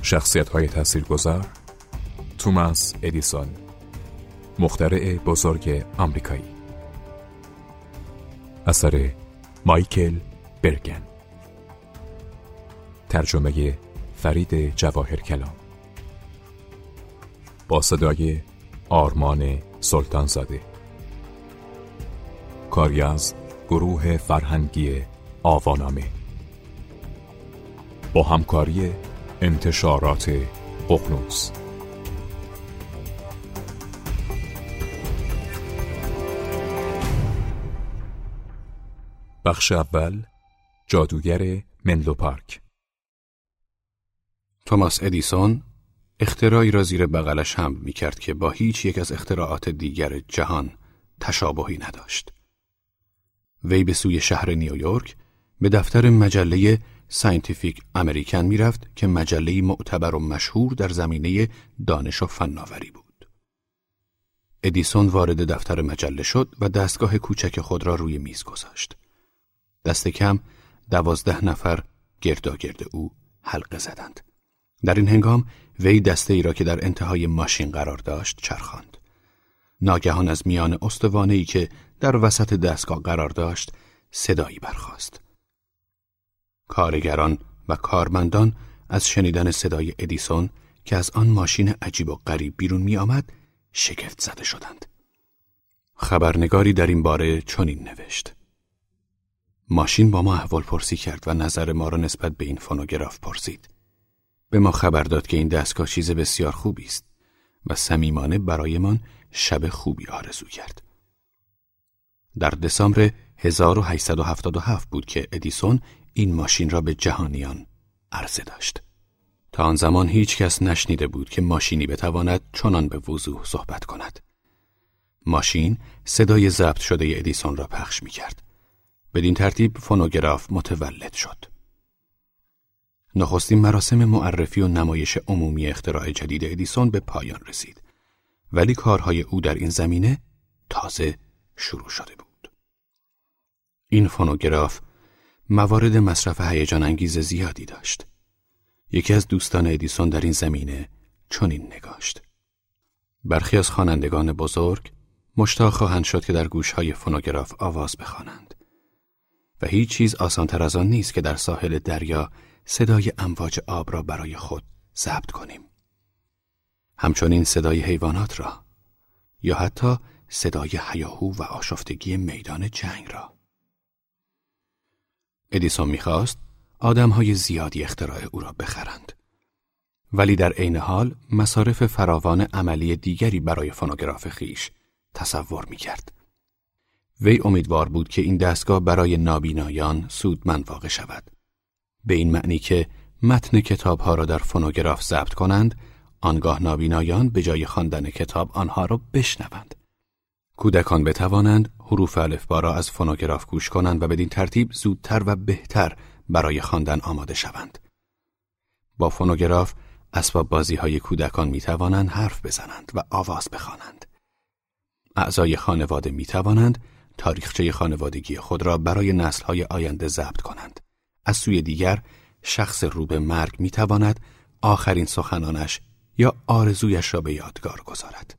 شخصیت‌های تاثیرگذار: توماس ادیسون، مخترع بزرگ آمریکایی. اثر مایکل برگن. ترجمه فرید جواهرکلام. با صدای آرمان سلطانزاده. کاری از گروه فرهنگی آوانامه با همکاری انتشارات ققنوس. بخش اول: جادوگر منلو پارک. توماس ادیسون اختراعی را زیر بغلش حمل می‌کرد که با هیچ یک از اختراعات دیگر جهان تشابهی نداشت. وی به سوی شهر نیویورک به دفتر مجله ساینتیفیک امریکن می‌رفت که مجله‌ای معتبر و مشهور در زمینه دانش و فناوری بود. ادیسون وارد دفتر مجله شد و دستگاه کوچک خود را روی میز گذاشت. دست کم 12 نفر گرداگرد او حلقه زدند. در این هنگام وی دسته ای را که در انتهای ماشین قرار داشت چرخاند. ناگهان از میان استوانه‌ای که در وسط دستگاه قرار داشت صدایی برخاست. کارگران و کارمندان از شنیدن صدای ادیسون که از آن ماشین عجیب و غریب بیرون می آمد شگفت زده شدند. خبرنگاری در این باره چنین نوشت: ماشین با ما احوال پرسی کرد و نظر ما را نسبت به این فونوگراف پرسید. به ما خبر داد که این دستگاه چیز بسیار خوبی است و صمیمانه برایمان شب خوبی آرزو کرد. در دسامبر 1877 بود که ادیسون این ماشین را به جهانیان عرضه داشت. تا آن زمان هیچ کس نشنیده بود که ماشینی بتواند چنان به وضوح صحبت کند. ماشین صدای ضبط شده ادیسون را پخش می کرد. بدین ترتیب فونوگراف متولد شد. نخستین مراسم معرفی و نمایش عمومی اختراع جدید ادیسون به پایان رسید، ولی کارهای او در این زمینه تازه شروع شده بود. این فونوگراف موارد مصرف هیجان انگیز زیادی داشت. یکی از دوستان ادیسون در این زمینه چنین نگاشت: برخی از خوانندگان بزرگ مشتاق خواهند شد که در گوشهای فونوگراف آواز بخوانند و هیچ چیز آسان‌تر از آن نیست که در ساحل دریا صدای امواج آب را برای خود ضبط کنیم. همچنین صدای حیوانات را یا حتی صدای هیاهو و آشفتگی میدان جنگ را. ادیسون می‌خواست آدم‌های زیادی اختراع او را بخرند، ولی در عین حال مصارف فراوان عملی دیگری برای فونوگراف خیش تصور می‌کرد. وی امیدوار بود که این دستگاه برای نابینایان سودمند واقع شود، به این معنی که متن کتاب‌ها را در فونوگراف ضبط کنند، آنگاه نابینایان به جای خواندن کتاب آنها را بشنوند. کودکان بتوانند حروف الفبا را از فونوگراف گوش کنند و بدین ترتیب زودتر و بهتر برای خواندن آماده شوند. با فونوگراف اسباب بازی‌های کودکان می‌توانند حرف بزنند و آواز بخوانند. اعضای خانواده می‌توانند تاریخچه خانوادگی خود را برای نسل‌های آینده ضبط کنند. از سوی دیگر شخص رو به مرگ می‌تواند آخرین سخنانش یا آرزویش را به یادگار گذارد.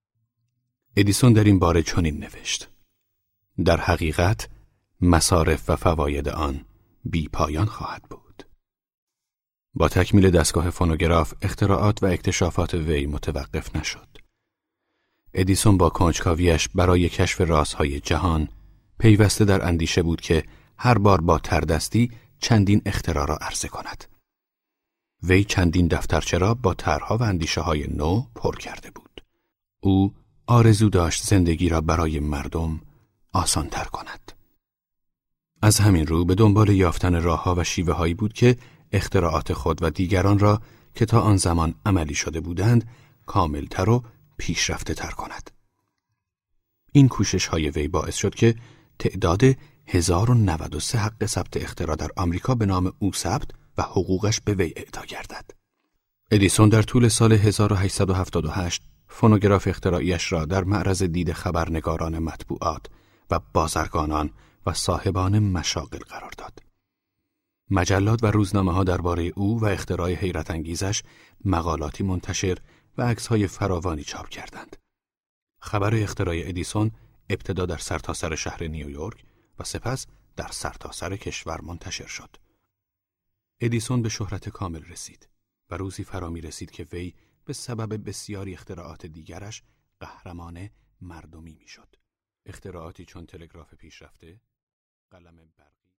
ادیسون در این باره چنین نوشت: در حقیقت مصارف و فواید آن بی پایان خواهد بود. با تکمیل دستگاه فونوگراف اختراعات و اکتشافات وی متوقف نشد. ادیسون با کنجکاویش برای کشف رازهای جهان پیوسته در اندیشه بود که هر بار با تردستی چندین اختراع را عرضه کند. وی چندین دفترچه را با طرح‌ها و اندیشه‌های نو پر کرده بود. او آرزو داشت زندگی را برای مردم آسان‌تر کند. از همین رو به دنبال یافتن راه‌ها و شیوه‌هایی بود که اختراعات خود و دیگران را که تا آن زمان عملی شده بودند کاملتر و پیشرفته‌تر کند. این کوشش‌های وی باعث شد که تعداد 1093 حق ثبت اختراع در آمریکا به نام او ثبت و حقوقش به وی اعطا گردد. ادیسون در طول سال 1878 فونوگراف اختراعیش را در معرض دید خبرنگاران مطبوعات و بازرگانان و صاحبان مشاغل قرار داد. مجلات و روزنامه‌ها درباره او و اختراع حیرت انگیزش مقالاتی منتشر و عکس‌های فراوانی چاپ کردند. خبر اختراع ادیسون ابتدا در سرتاسر شهر نیویورک و سپس در سرتاسر کشور منتشر شد. ادیسون به شهرت کامل رسید و روزی فرا می رسید که وی به سبب بسیاری اختراعات دیگرش قهرمان مردمی می شد. اختراعاتی چون تلگراف پیشرفته، قلم برقی